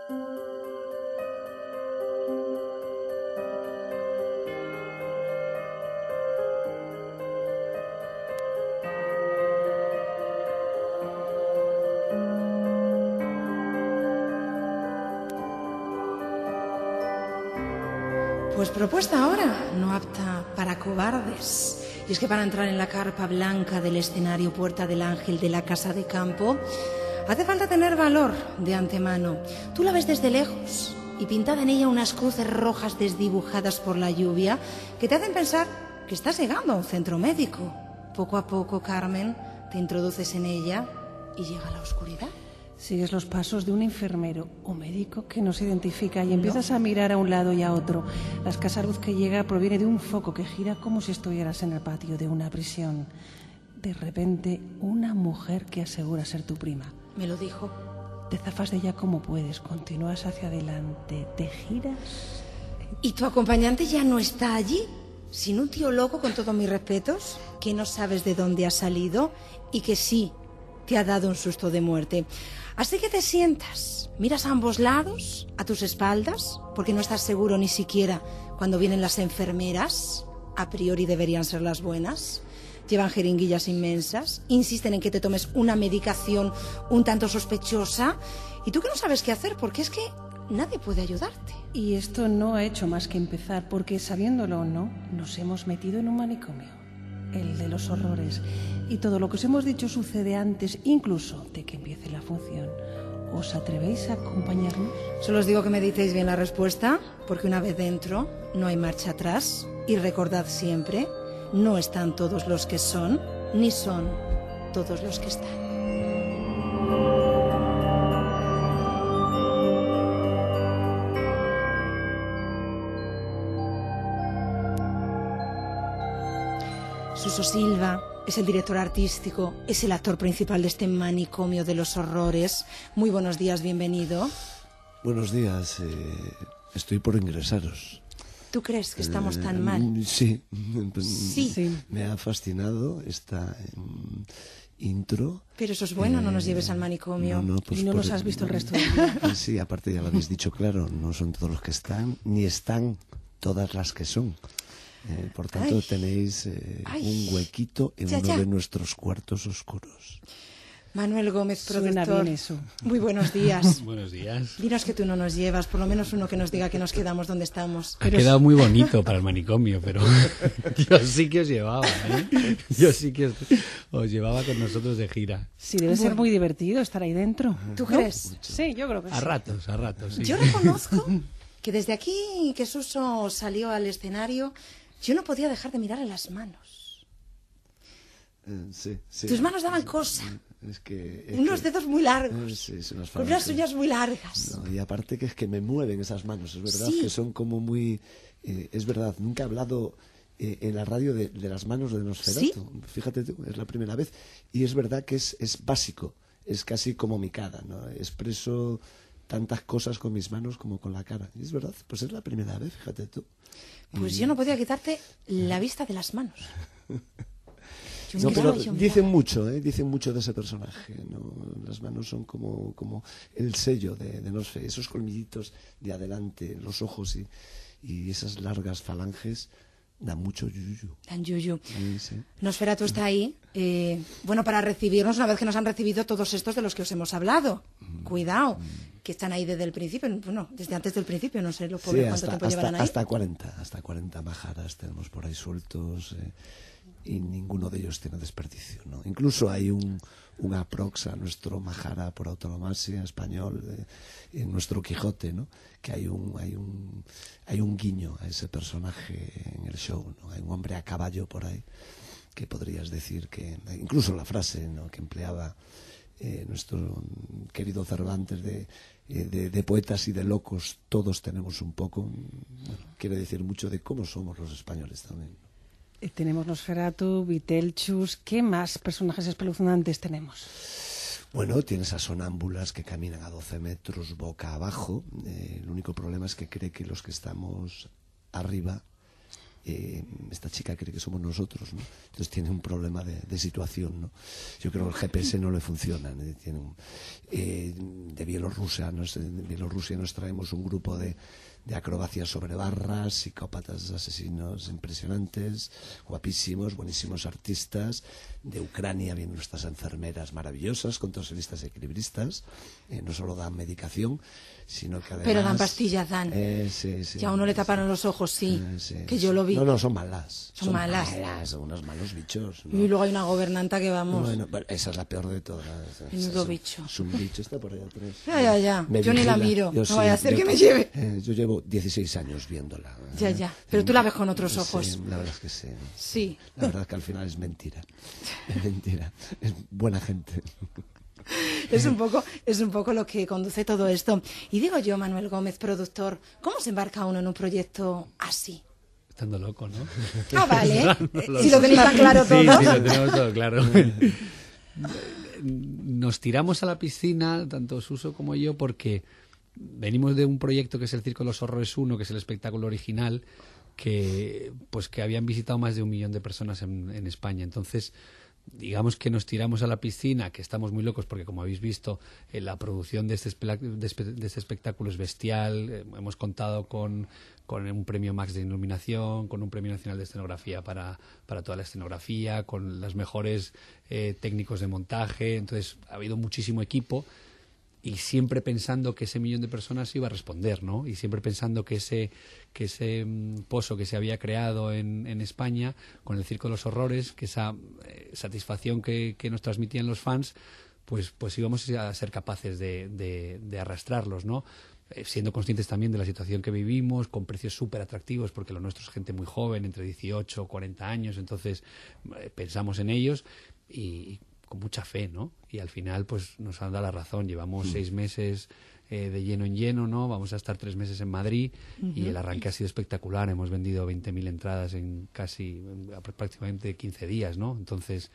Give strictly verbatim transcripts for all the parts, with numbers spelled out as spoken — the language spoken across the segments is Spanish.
Pues propuesta ahora, no apta para cobardes. Y es que para entrar en la carpa blanca del escenario Puerta del Ángel de la Casa de Campo, hace falta tener valor de antemano. Tú la ves desde lejos y pintada en ella unas cruces rojas desdibujadas por la lluvia que te hacen pensar que estás llegando a un centro médico. Poco a poco, Carmen, te introduces en ella y llega la oscuridad. Sigues los pasos de un enfermero o médico que nos identifica y empiezas no. a mirar a un lado y a otro. La escasa luz que llega proviene de un foco que gira como si estuvieras en el patio de una prisión. De repente, una mujer que asegura ser tu prima. Me lo dijo. Te zafas de ella como puedes, continúas hacia adelante, te giras... ¿Y tu acompañante ya no está allí? Sin un tío loco, con todos mis respetos, que no sabes de dónde ha salido y que sí te ha dado un susto de muerte. Así que te sientas, miras a ambos lados, a tus espaldas, porque no estás seguro ni siquiera cuando vienen las enfermeras. A priori deberían ser las buenas. Llevan jeringuillas inmensas, insisten en que te tomes una medicación un tanto sospechosa y tú que no sabes qué hacer porque es que nadie puede ayudarte. Y esto no ha hecho más que empezar porque, sabiéndolo o no, nos hemos metido en un manicomio, el de los horrores. Y todo lo que os hemos dicho sucede antes incluso de que empiece la función. ¿Os atrevéis a acompañarnos? Solo os digo que meditéis bien la respuesta, porque una vez dentro no hay marcha atrás. Y recordad siempre, no están todos los que son, ni son todos los que están. Suso Silva es el director artístico, es el actor principal de este manicomio de los horrores. Muy buenos días, bienvenido. Buenos días, eh, estoy por ingresaros. ¿Tú crees que estamos tan eh, mal? Sí, sí, sí. Me ha fascinado esta um, intro. Pero eso es bueno, eh, no nos lleves al manicomio. No, no, pues y no nos el, has visto el resto del día. Sí, aparte ya lo habéis dicho claro, no son todos los que están, ni están todas las que son. Eh, por tanto, ay, tenéis eh, un huequito en ya, uno ya. de nuestros cuartos oscuros. Manuel Gómez, productor. Suena bien eso. Muy buenos días. Buenos días. Dinos que tú no nos llevas, por lo menos uno que nos diga que nos quedamos donde estamos. Ha pero quedado muy bonito para el manicomio, pero yo sí que os llevaba, ¿eh? Yo sí que os, os llevaba con nosotros de gira. Sí, debe bueno. ser muy divertido estar ahí dentro. ¿Tú ¿No? crees? Sí, yo creo que a sí. A ratos, a ratos, sí. Yo reconozco que desde aquí que Suso salió al escenario, yo no podía dejar de mirarle las manos. Eh, sí, sí. Tus manos daban cosa. Es que, es unos que, dedos muy largos, eh, sí, son con unas uñas muy largas. No, y aparte que es que me mueven esas manos, es verdad, sí. que son como muy... Eh, es verdad, nunca he hablado eh, en la radio de, de las manos de Nosferatu. ¿Sí? Fíjate tú, es la primera vez. Y es verdad que es, es básico, es casi como mi cara, ¿no? Expreso tantas cosas con mis manos como con la cara. Y es verdad, pues es la primera vez, fíjate tú. Pues y... yo no podía quitarte la vista de las manos. No, pero dicen mucho, ¿eh? Dicen mucho de ese personaje, ¿no? Las manos son como, como el sello de, de Nosfe, esos colmillitos de adelante, los ojos y, y esas largas falanges dan mucho yuyu. Dan yuyu. Sí, sí. Nosferatu está ahí, eh, bueno, para recibirnos una vez que nos han recibido todos estos de los que os hemos hablado. Mm. Cuidado, mm. que están ahí desde el principio, bueno, desde antes del principio, no sé lo por sí, cuánto hasta, tiempo hasta, llevarán ahí. Hasta cuarenta, hasta cuarenta majaras tenemos por ahí sueltos. Eh. Y ninguno de ellos tiene desperdicio, ¿no? Incluso hay un, un aprox a nuestro Majara por autonomasia español, eh, en nuestro Quijote, ¿no? Que hay un, hay un hay un guiño a ese personaje en el show, ¿no? Hay un hombre a caballo por ahí que podrías decir que, incluso la frase, ¿no?, que empleaba eh, nuestro querido Cervantes de, eh, de, de poetas y de locos, todos tenemos un poco, bueno, quiere decir mucho de cómo somos los españoles también. Tenemos Nosferatu, Beetlejuice, ¿qué más personajes espeluznantes tenemos? Bueno, tienes a sonámbulas que caminan a doce metros boca abajo. Eh, el único problema es que cree que los que estamos arriba eh, esta chica cree que somos nosotros, ¿no? Entonces tiene un problema de, de situación, ¿no? Yo creo que el G P S no le funciona, ¿no? Tiene un, eh, de Bielorrusia, ¿no? De Bielorrusia nos traemos un grupo de de acrobacias sobre barras, psicópatas asesinos impresionantes, guapísimos, buenísimos artistas. De Ucrania vienen nuestras enfermeras maravillosas, contorsionistas y equilibristas. Eh, no solo dan medicación, sino que además... Pero dan pastillas, dan. Eh, sí, sí, y a uno le taparon sí. los ojos, sí, Eh, sí, que sí. yo lo vi. No, no, son malas. Son malas. Son unos malos bichos, ¿no? Y luego hay una gobernanta que vamos... Bueno, bueno, esa es la peor de todas. Menudo es, bicho. Es un bicho, está por ahí atrás. Ya, ya, ya. Me Yo ni la vigila. miro. Yo no sí, vaya a ser yo- que me lleve. eh, yo llevo dieciséis años viéndola. ¿eh? Ya, ya. Pero tú la ves con otros ojos. Sí, la verdad es que sí. Sí. La verdad es que al final es mentira. Es mentira. Es buena gente. Es un poco, es un poco lo que conduce todo esto. Y digo yo, Manuel Gómez, productor, ¿cómo se embarca uno en un proyecto así? Estando loco, ¿no? Ah, vale. Estando Si lo tenéis tan claro Sí, todos. sí, lo tenemos todo claro. Nos tiramos a la piscina, tanto Suso como yo, porque venimos de un proyecto que es el Circo de los Horrores uno, que es el espectáculo original, que pues que habían visitado más de un millón de personas en, en España. Entonces, digamos que nos tiramos a la piscina, que estamos muy locos porque, como habéis visto, eh, la producción de este, espe- de espe- de este espectáculo es bestial. Eh, hemos contado con, con un premio Max de iluminación, con un premio nacional de escenografía para, para toda la escenografía, con los mejores eh, técnicos de montaje. Entonces, ha habido muchísimo equipo. Y siempre pensando que ese millón de personas iba a responder, ¿no? Y siempre pensando que ese, que ese mm, pozo que se había creado en, en España, con el Circo de los Horrores, que esa eh, satisfacción que, que nos transmitían los fans, pues, pues íbamos a ser capaces de, de, de arrastrarlos, ¿no? Eh, siendo conscientes también de la situación que vivimos, con precios súper atractivos, porque lo nuestro es gente muy joven, entre dieciocho o cuarenta años, entonces eh, pensamos en ellos y con mucha fe, ¿no? Y al final, pues nos han dado la razón. Llevamos mm. seis meses eh, de lleno en lleno, ¿no? Vamos a estar tres meses en Madrid uh-huh. y el arranque ha sido espectacular. Hemos vendido veinte mil entradas en casi, en prácticamente quince días, ¿no? Entonces,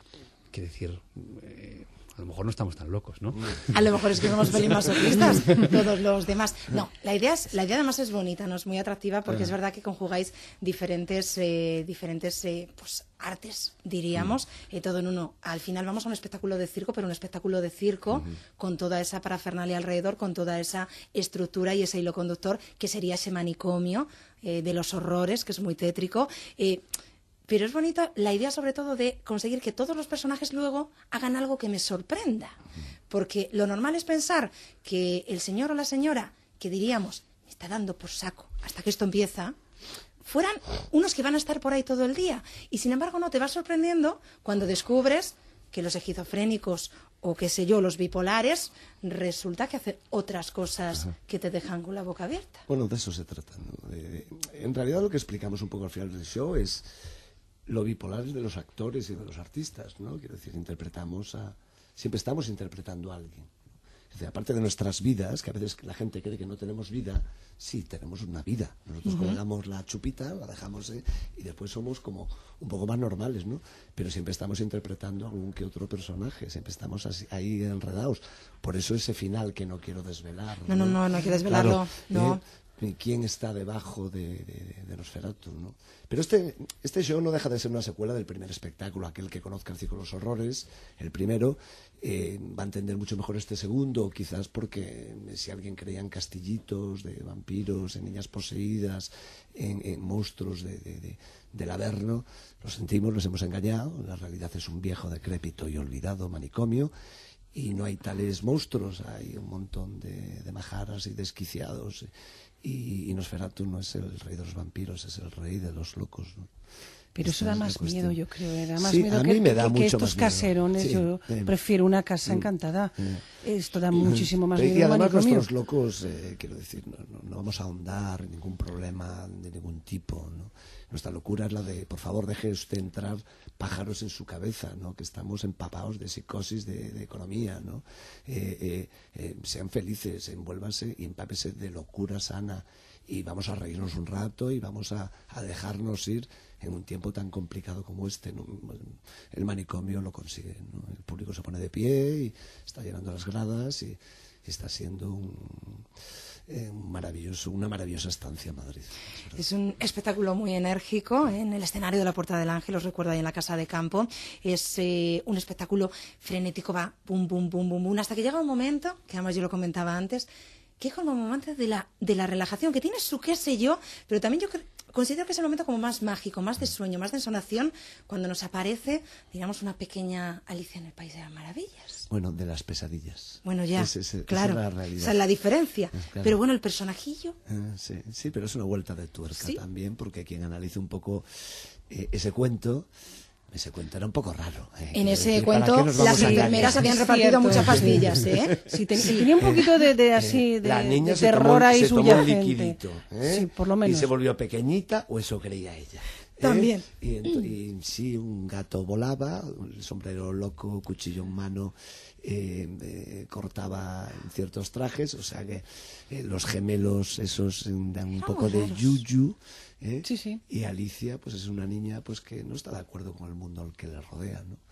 qué decir, eh, a lo mejor no estamos tan locos, ¿no? A lo mejor es que somos feliz masoquistas, todos los demás. No, la idea es, la idea además es bonita, no es muy atractiva, porque es verdad que conjugáis diferentes, eh, diferentes eh, pues, artes, diríamos, eh, todo en uno. Al final vamos a un espectáculo de circo, pero un espectáculo de circo uh-huh. con toda esa parafernalia alrededor, con toda esa estructura y ese hilo conductor que sería ese manicomio eh, de los horrores, que es muy tétrico. Eh, Pero es bonita la idea, sobre todo, de conseguir que todos los personajes luego hagan algo que me sorprenda. Porque lo normal es pensar que el señor o la señora, que diríamos, me está dando por saco hasta que esto empieza, fueran unos que van a estar por ahí todo el día. Y sin embargo, no, te vas sorprendiendo cuando descubres que los esquizofrénicos o, qué sé yo, los bipolares, resulta que hacen otras cosas Ajá. que te dejan con la boca abierta. Bueno, de eso se trata, ¿no? Eh, en realidad lo que explicamos un poco al final del show es lo bipolar es de los actores y de los artistas, ¿no? Quiero decir, interpretamos a... Siempre estamos interpretando a alguien. Es decir, aparte de nuestras vidas, que a veces la gente cree que no tenemos vida, sí, tenemos una vida. Nosotros uh-huh. colgamos la chupita, la dejamos, ¿eh? Y después somos como un poco más normales, ¿no? Pero siempre estamos interpretando a algún que otro personaje, siempre estamos así, ahí enredados. Por eso ese final que no quiero desvelar. No, no, no, no, no hay que desvelarlo, claro, no. ¿eh? ¿Quién está debajo de, de, de Nosferatu, ¿no? Pero este, este show no deja de ser una secuela del primer espectáculo. Aquel que conozca el Circo de los Horrores, el primero, eh, va a entender mucho mejor este segundo, quizás porque si alguien creía en castillitos de vampiros, en niñas poseídas, en, en monstruos de, de, de, del Averno, lo sentimos, los hemos engañado. La realidad es un viejo, decrépito y olvidado manicomio. Y no hay tales monstruos, hay un montón de, de majaras y desquiciados. Y, y Nosferatu no es el rey de los vampiros, es el rey de los locos, ¿no? Pero eso da más miedo, yo creo. Da más sí, miedo a que, mí me da que, mucho que estos más miedo. caserones. Sí, yo eh, prefiero una casa mm, encantada. Eh, Esto da muchísimo más y miedo. Y además manicomio. nuestros locos, eh, quiero decir, no, no, no vamos a ahondar en ningún problema de ningún tipo, ¿no? Nuestra locura es la de, por favor, deje usted entrar pájaros en su cabeza, ¿no? Que estamos empapados de psicosis, de, de economía, ¿no? Eh, eh, eh, sean felices, envuélvanse y empápese de locura sana. Y vamos a reírnos un rato y vamos a, a dejarnos ir en un tiempo tan complicado como este, ¿no? El manicomio lo consigue, ¿no? El público se pone de pie y está llenando las gradas y, y está siendo un, eh, maravilloso, una maravillosa estancia en Madrid. Es, es un espectáculo muy enérgico, ¿eh? En el escenario de la Puerta del Ángel, os recuerdo ahí en la Casa de Campo. Es eh, un espectáculo frenético, va pum, pum, pum, pum, pum, hasta que llega un momento, que además yo lo comentaba antes, que es como un momento de la, de la relajación, que tiene su qué sé yo, pero también yo creo... Considero que es el momento como más mágico, más de sueño, más de ensonación, cuando nos aparece, digamos, una pequeña Alicia en el País de las Maravillas. Bueno, de las pesadillas. Bueno, ya, es, es, claro, esa es la realidad. Esa es la diferencia. Es claro. Pero bueno, el personajillo... Eh, sí, sí, pero es una vuelta de tuerca ¿Sí? también, porque quien analice un poco eh, ese cuento... Ese cuento era un poco raro. Eh. En ese decir, cuento las enfermeras habían repartido cierto, muchas sí. pastillas, ¿eh? Sí, ten, sí, tenía un poquito de, de así, de, La niña de se terror tomó, ahí se tomó un subyacente. liquidito, ¿eh? Sí, por lo menos. Y se volvió pequeñita, o eso creía ella. ¿eh? También. Y, ent- y sí, un gato volaba, el sombrero loco, cuchillo en mano, eh, eh, cortaba ciertos trajes, o sea que eh, los gemelos esos eh, dan un Eran poco de raros. yuyu. ¿eh? Sí, sí. Y Alicia, pues es una niña pues que no está de acuerdo con el mundo al que le rodea, ¿no?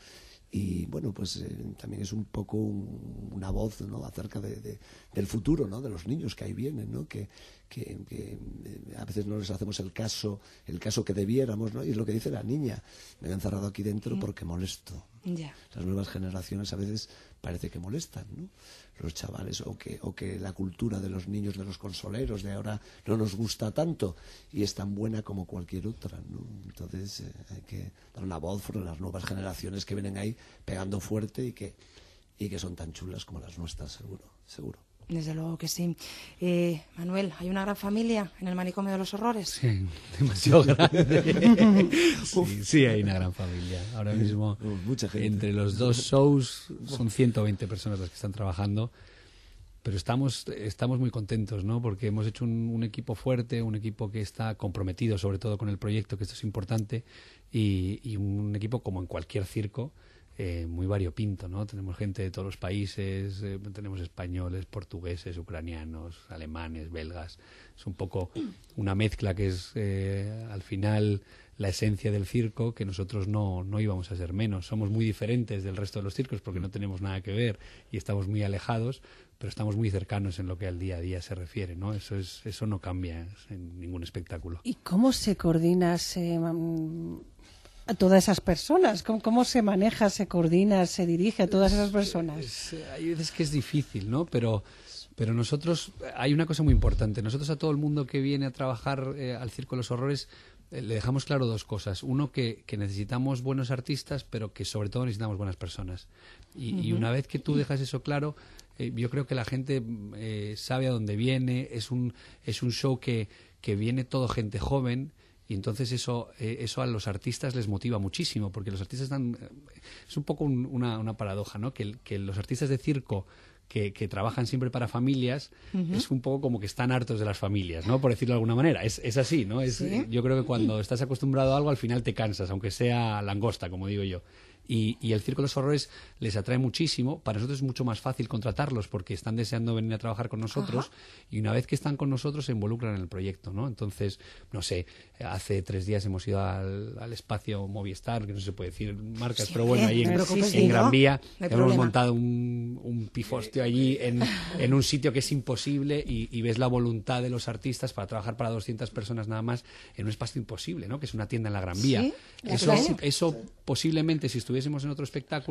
Y bueno, pues eh, también es un poco un- una voz, ¿no? Acerca de, de- del futuro, ¿no? De los niños que ahí vienen, ¿no? Que, que, que, eh, a veces no les hacemos el caso, el caso que debiéramos, ¿no? Y es lo que dice la niña: me he encerrado aquí dentro porque molesto. Ya. Las nuevas generaciones a veces parece que molestan, ¿no? Los chavales, o que, o que la cultura de los niños, de los consoleros de ahora no nos gusta tanto y es tan buena como cualquier otra, ¿no? Entonces eh, hay que dar una voz por las nuevas generaciones que vienen ahí pegando fuerte y que, y que son tan chulas como las nuestras, seguro, seguro. Desde luego que sí. Eh, Manuel, ¿hay una gran familia en el Manicomio de los Horrores? Sí, demasiado grande. sí, sí, hay una gran familia. Ahora mismo, Oh, mucha gente. entre los dos shows, son ciento veinte personas las que están trabajando. Pero estamos, estamos muy contentos, ¿no? Porque hemos hecho un, un equipo fuerte, un equipo que está comprometido sobre todo con el proyecto, que esto es importante, y, y un equipo como en cualquier circo, eh, muy variopinto, ¿no? Tenemos gente de todos los países, eh, tenemos españoles, portugueses, ucranianos, alemanes, belgas. Es un poco una mezcla que es eh, al final la esencia del circo, que nosotros no, no íbamos a ser menos. Somos muy diferentes del resto de los circos porque no tenemos nada que ver y estamos muy alejados, pero estamos muy cercanos en lo que al día a día se refiere, ¿no? Eso es, eso no cambia en ningún espectáculo. ¿Y cómo se coordina se, mm, a todas esas personas? ¿Cómo, ¿Cómo se maneja, se coordina, se dirige a todas esas personas? Es- hay veces que es difícil, ¿no? Pero, pero nosotros, hay una cosa muy importante. Nosotros a todo el mundo que viene a trabajar eh, al Circo de los Horrores eh, le dejamos claro dos cosas. Uno, que, que necesitamos buenos artistas, pero que sobre todo necesitamos buenas personas. Y, y una vez que tú dejas eso claro, eh, yo creo que la gente eh, sabe a dónde viene. Es un, es un show que, que viene todo gente joven. Y entonces eso, eh, eso a los artistas les motiva muchísimo, porque los artistas están... eh, es un poco un- una, una paradoja, ¿no? Que, el- que los artistas de circo que, que trabajan siempre para familias es un poco como que están hartos de las familias, ¿no? Por decirlo de alguna manera. Es, es así, ¿no? Es, Sí. Yo creo que cuando estás acostumbrado a algo, al final te cansas, aunque sea langosta, como digo yo. Y, y el Circo de los Horrores les atrae muchísimo. Para nosotros es mucho más fácil contratarlos porque están deseando venir a trabajar con nosotros. Y una vez que están con nosotros se involucran en el proyecto, ¿no? Entonces, no sé, hace tres días hemos ido al, al espacio Movistar, que no se puede decir marcas, Sí, pero bueno, hombre, ahí no en, te preocupes, en dilo, Gran Vía no hay hemos problema. montado un, un pifostio allí en, en un sitio que es imposible y, y ves la voluntad de los artistas para trabajar para doscientas personas nada más en un espacio imposible, ¿no? Que es una tienda en la Gran Vía. Sí, la Eso, claro. eso posiblemente, si estuviésemos en otro espectáculo,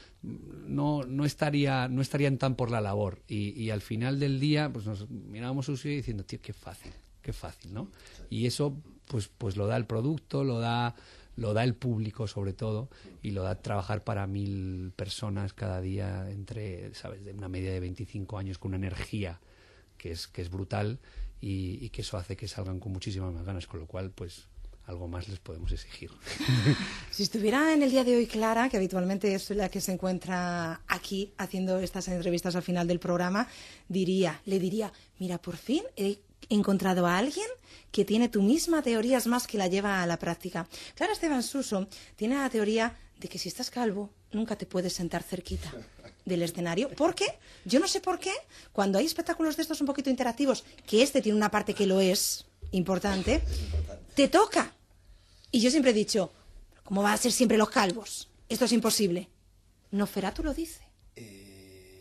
no, no, estaría, no estarían tan por la labor. Y, y al final del día, pues nos mirábamos a Susi diciendo, tío, qué fácil, qué fácil, ¿no? Y eso, pues, pues lo da el producto, lo da, lo da el público sobre todo, y lo da trabajar para mil personas cada día entre, ¿sabes?, de una media de veinticinco años con una energía que es, que es brutal y, y que eso hace que salgan con muchísimas más ganas, con lo cual, pues, algo más les podemos exigir. Si estuviera en el día de hoy Clara, que habitualmente es la que se encuentra aquí haciendo estas entrevistas al final del programa, diría, le diría, mira, por fin he encontrado a alguien que tiene tu misma teoría, es más, que la lleva a la práctica. Clara Esteban Suso tiene la teoría de que si estás calvo, nunca te puedes sentar cerquita del escenario. ¿Por qué? Yo no sé por qué. Cuando hay espectáculos de estos un poquito interactivos, que este tiene una parte que lo es importante, te toca. Y yo siempre he dicho, ¿cómo va a ser siempre los calvos? Esto es imposible. Nosferatu lo dice. Eh,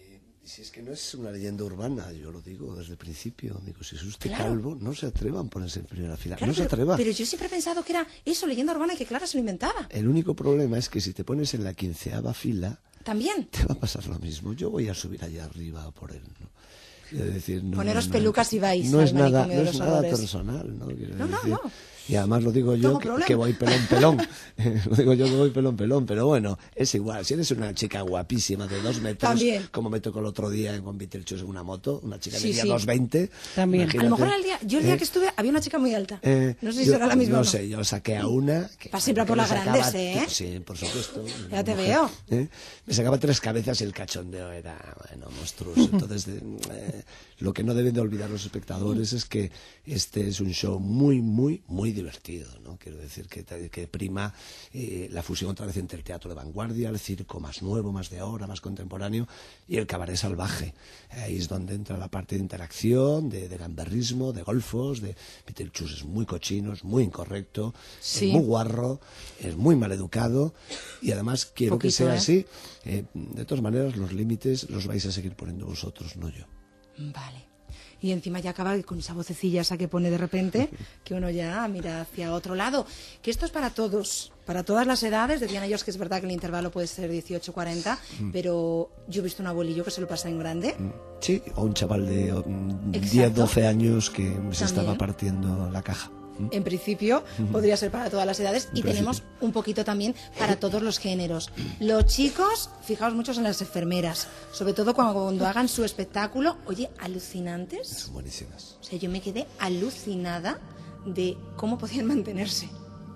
Si es que no es una leyenda urbana, yo lo digo desde el principio. Digo, si es usted Claro. calvo, no se atrevan a ponerse en primera fila. Claro, no se pero, atreva. pero yo siempre he pensado que era eso, leyenda urbana, y que Clara se lo inventaba. El único problema es que si te pones en la quinceava fila, También. te va a pasar lo mismo. Yo voy a subir allá arriba por él, ¿no? Quiero decir, no, Poneros no, pelucas y vais no al es nada, manicomio no de es los nada horrores. personal, ¿no? Quiero No, no, decir, no. Y además lo digo yo Tengo que, problema. que voy pelón pelón. Lo digo yo que voy pelón pelón, pero bueno, es igual. Si eres una chica guapísima de dos metros, También. como me tocó el otro día con Beetlejuice en una moto, una chica Sí, medía sí. dos veinte. También. A lo mejor el día, yo el día ¿eh? que estuve había una chica muy alta. Eh, no sé si yo- será la misma No o no. sé, yo saqué a una. Que, Va siempre que por me las sacaba- grandes, ¿eh? Sí, por supuesto. Ya te Mujer, veo. ¿eh? Me sacaba tres cabezas y el cachondeo era, bueno, monstruoso. Entonces, de- eh, lo que no deben de olvidar los espectadores es que este es un show muy, muy, muy divertido, ¿no? Quiero decir que, que prima eh, la fusión otra vez entre el teatro de vanguardia, el circo más nuevo, más de ahora, más contemporáneo, y el cabaret salvaje. Ahí es donde entra la parte de interacción, de, de gamberrismo, de golfos, de Beetlejuice es muy cochino, es muy incorrecto, Sí. es muy guarro, es muy maleducado, y además quiero que Poquito, sea ¿eh? así. Eh, de todas maneras, los límites los vais a seguir poniendo vosotros, no yo. Vale. Y encima ya acaba con esa vocecilla esa que pone de repente, que uno ya mira hacia otro lado. Que esto es para todos, para todas las edades. Decían ellos que es verdad que el intervalo puede ser dieciocho cuarenta, pero yo he visto un abuelillo que se lo pasa en grande. Sí, o un chaval de mm, Exacto. diez, doce años que se estaba También. partiendo la caja. En principio podría ser para todas las edades, y En tenemos un poquito también para todos los géneros. Los chicos, fijaos muchos en las enfermeras, sobre todo cuando hagan su espectáculo. Oye, alucinantes. Son buenísimas. O sea, yo me quedé alucinada de cómo podían mantenerse.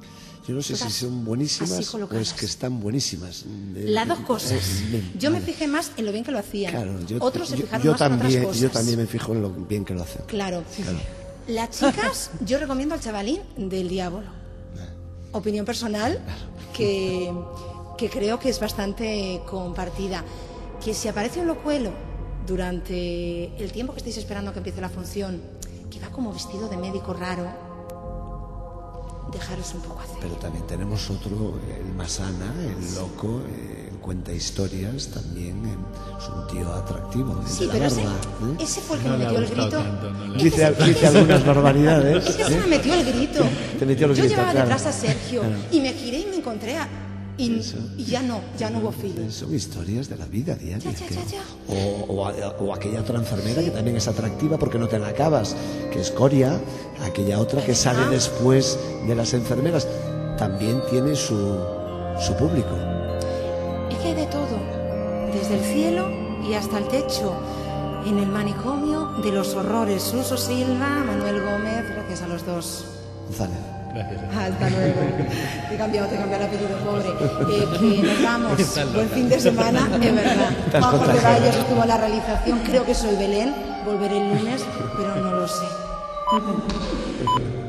Yo no sé Todas si son así buenísimas o colocadas. es que están buenísimas. Eh, Las dos eh, cosas. eh, Yo me vale. fijé más en lo bien que lo hacían. Claro, yo, Otros se yo- fijaron yo más en también, otras cosas. yo también me fijo en lo bien que lo hacen. Claro. Claro. Las chicas, yo recomiendo al chavalín del Diablo. Opinión personal que, que creo que es bastante compartida. Que si aparece un locuelo durante el tiempo que estáis esperando que empiece la función, que va como vestido de médico raro, dejaros un poco hacer. Pero también tenemos otro, el Masana, el loco, eh, el cuenta historias, también eh, es un tío atractivo. El Sí, de la pero ese, barba, ¿eh? ese fue el que No me le ha metió el gustado grito. tanto, no le ha Ese Dice, sí- dice algunas barbaridades. Es que se ¿eh? me metió el grito. Te metió el Yo grito, llevaba claro. detrás a Sergio Claro. y me giré y me encontré a... Y, Eso. y ya no, ya no hubo feeling. Son historias de la vida diaria. Ya, ya, que- ya, ya. O, o a- o aquella otra enfermera que también es atractiva porque no te la acabas, que es Coria, aquella otra que sale Ah. después de las enfermeras, también tiene su, su público. Es que hay de todo, desde el cielo y hasta el techo, en el manicomio de los horrores. Suso Silva, Manuel Gómez, gracias a los dos. González. Gracias. Hasta luego. Te he cambiado, te he cambiado el apellido, pobre. Eh, que nos vamos. Buen fin de semana, es verdad. Te has Juan Jorge contagiado. Valles estuvo en la realización. Creo que soy Belén. Volveré el lunes, pero no lo sé.